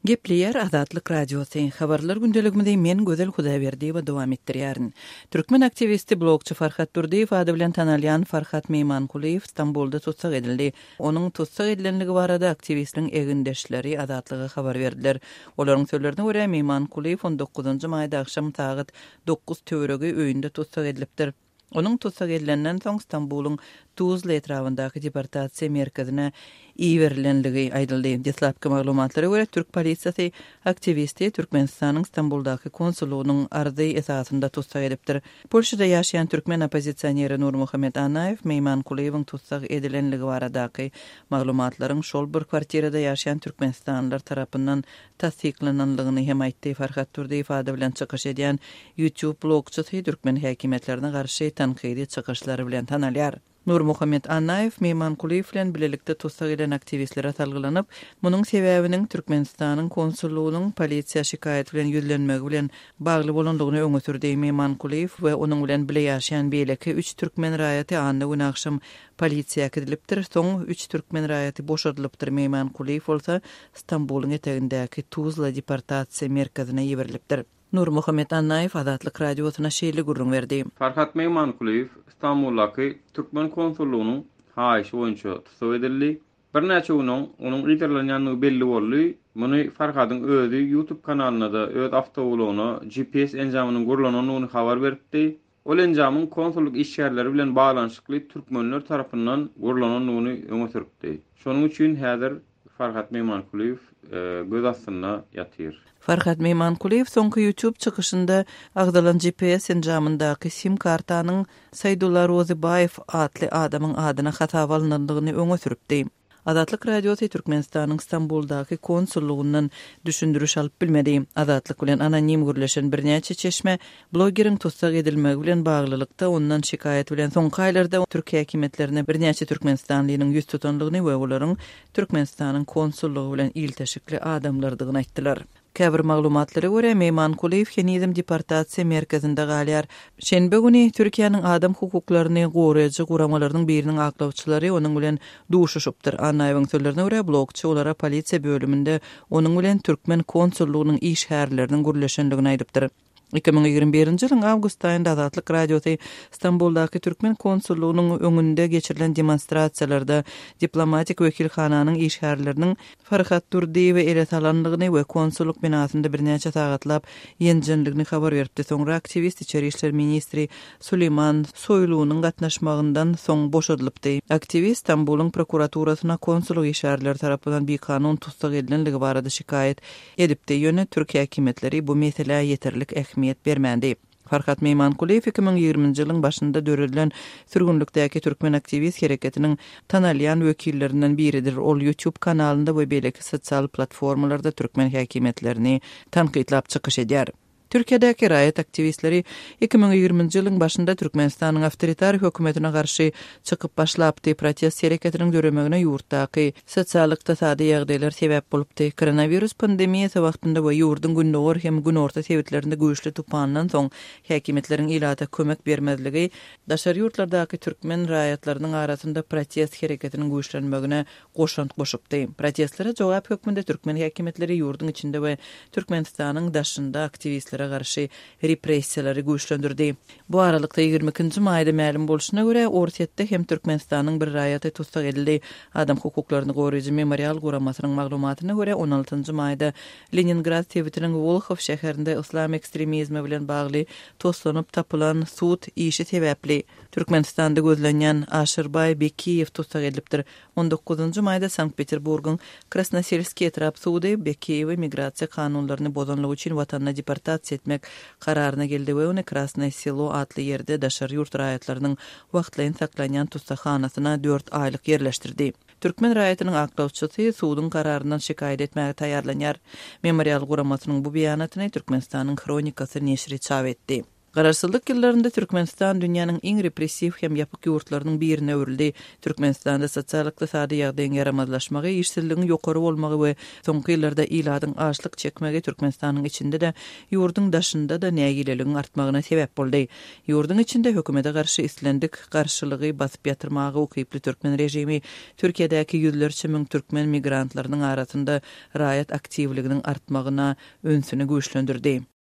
Gepleyer Azatlyk Radiosu habarlar gündeliginde men Gözel Hudaýberdi we dowam etdirýärin. Türkmen aktivisti blogçy Farhat Durdiýew ady bilen tanalýan Farhat Meymankuliýew Istanbulda tutsak edildi. Onuň tutsak edilenligi barada aktivistin egindeşleri Azatlyga habar berdiler. Olaryň sözlerine görä Meymankuliýew 19-njy maýda akşam saat 9 töweregi öýünde tutsak edilipdir. Onuň tutsak edilenden soň Istanbulyň Tuzla etrafyndaky deportasiýa merkezine iýerilenligi aýdyldy. Dastlapky maglumatlara görä Türk polisiýasy aktivisti Türkmenistanyň Istanbuldaky konsullugynyň arzy esasynda tutsak edipdir. Polşada ýaşaýan türkmen opozisioneri Nurmuhammed Anaýew Meymankuliýewiň tutsak edilenligi baradaky maglumatlaryň şol bir kwartirada ýaşaýan türkmenistanlylar tarapyndan tasdiklananlygyny hem aýtdy. Farhat Durdiýew ady bilen çykyş edýän YouTube blogçysy türkmen häkimetlerine garşy tanqidi çykyşlary bilen tanalýar. Nurmuhammed Anaýew Meymankuliýew bilen bilelikde tutsak edilen aktivistlere salgylanyp, munyň sebäbiniň Türkmenistanyň konsullugynyň polisiýa şikaýet bilen ýüzlenmegi bilen bagly bolanlygyny öňe sürdi. Meymankuliýew we onuň bilen birle ýaşaýan beýleki 3 türkmen raýaty andy gün akşam polisiýa kidilipdir. Soň 3 türkmen raýaty boşadylypdyr. Meymankuliýew bolsa Istanbulyň etegindäki Tuzla deportasiýa merkezine ýeberilipdir. Nurmuhammed Anaýew Azatlyk Radiosyna şeýle gurrun berdi. Farhat Meymankuliýew Istanbuldaky Türkmen konsullugynyň haýyşy boýunça tutsak edildi. Bir näçe onuň ýetirlenýänligi belli boldy. Muny Farhatyň özü YouTube kanalyna da öz awtobulugyna GPS enjamynyň gurulanyny habar beripdi. Ol enjamyň konsulluk işgärleri bilen baglanyşykly türkmenler tarapyndan gurulanyny öňe süripdi. Şonuň üçin häzir Farhat Meymankuliýew göz astyna ýatyr. Farhat Meymankuliýew soňky YouTube çykyşynda agdalan GPS enjamyndaky sim kartanyň Saýdullah Rozybayew adly adamyň adyna hata alınanlygyny öňe süripdi. Azatlyk Radiosu Türkmenistanyň Istanbuldaky konsullugyndan düşündürüş alyp bilmedi. Azatlyk bilen anonim gürleşen birnäçe çeşme blogeriň tutsak edilmegi bilen baglylykda ondan şikaýet bilen soňky aýlarda Türk häkimetlerine birnäçe türkmenistanlynyň ýüz tutanlygyny we olaryň Türkmenistanyň konsullugy bilen ilteşikli adamlardygyny aýtdylar. Käbir maglumatlara görä Meymankuliýew Henizm deportasiýa merkezinde galýar. Şenbe güni Türkiýanyň adam hukuklaryny goraýjy guramalarynyň biriniň aklawçylary onuň bilen duşuşypdyr. Anaýewiň sözlerine görä blogçy olara polisiýa bölüminde onuň bilen türkmen konsullugynyň iş härleriniň gürleşenligini aýdypdyr. 2021-nji ýylyň awgust aýynda Azatlyk Radiosu Istanbuldaky türkmen konsullugynyň öňünde geçirilen demonstrasiýalarda diplomatik wekilhananyň işgärleriniň Farhat Durdiýew ele salanlygyny we konsulluk binasynda birnäçe sagatlap ýenjenligini habar beripdi. Soňra aktivist içeri işler ministri Süleyman Soýlunyň gatnaşmagyndan soň boşadylypdy. Aktivist Istanbulyň prokuraturasyna konsulluk işgärleri tarapyndan bir kanun tutsak edilenligi barada şikaýet edipdi. Ýöne Türk häkimetleri bu mesele ýeterlik ähmiýet bermändi. Farhat Meymankuliýew 2020-nji ýylyň başynda döredilen sürgünlükdäki türkmen aktivist hereketiniň tanalýan wekillerinden biridir. Ol YouTube kanalynda we beleki sosial platformalarda türkmen häkimetlerini tanqidlap çykyş edýär. Türkiýedäki raýat aktivistleri 2020-nji ýylyň başynda Türkmenistanyň awtoritar hökümetine garşy çykyp başlapdy. Protest hereketiniň döremegine ýurtdaky sosial-ykdysady ýagdaýlar sebäp bolupdy. Koronavirus pandemiýasy wagtynda we ýurdun gündogor hem gün orta sebitlerinde güýçli tupandan soň häkimetleriň ilata kömek bermezligi daşary ýurtlardaky türkmen raýatlarynyň arasynda protest hereketiniň güýçlenmegine goşant goşupdy. Protestlere jogap hökmünde türkmen häkimetleri ýurdun içinde we Türkmenistanyň daşynda aktivistler garşy repressiýalary güýçlendirdi. Bu aralykda 22-nji maýda ma'lum boluşyna görä Orsetde hem Türkmenistanyň bir raýaty tutsak edildi. Adam hukuklaryny goraýjy memorial guramasynyň maglumatyna görä 16-njy maýda Leningrad sebitiniň Volkhov şäherinde islam ekstremizmi bilen bagly toslanyp tapylan sud işi sebäpli Türkmenistanda gözlenýän Aşyrbay Bekiýew tutsak edilipdir. 19-njy maýda Sankt-Peterburgyň Krasnoselski etrap sudy Bekiýew migrasiýa kanunlaryny bozanlygy üçin watanyna deportasiýa etmek kararyna geldi we ony Krasnoy Selo adly ýerde daşary ýurt raýatlarynyň wagtlaýyn saklanýan tutsakhanasyna 4 aýlyk ýerleşdirdi. Türkmen raýatynyň aklawçysy sudyň kararynyň şikaýet etmäge taýýarlanýar. Memorial guramasynyň bu beýanatyny Türkmenistanyň Kronikasy neşri çap etdi. Gararsızlyk ýyllarynda Türkmenistan dünýäniň iň repressiw hem ýapyk ýurtlarynyň birine öwrildi. Türkmenistanda sosial-ykdysady ýagdaýyň yaramazlaşmagy, işsizligiň ýokary bolmagy we soňky ýyllarda iladyň açlyk çekmegi Türkmenistanyň içinde de ýurdun daşynda da nägileligiň artmagyna sebäp boldy. Ýurdun içinde hökümete garşy islendik garşylygy basyp ýatyrmagy ukyply Türkmen rejimi Türkiýedäki ýüzlerçe müň türkmen migrantlarynyň arasynda raýat aktivliginiň artmagyna önsüni güýçlendirdi.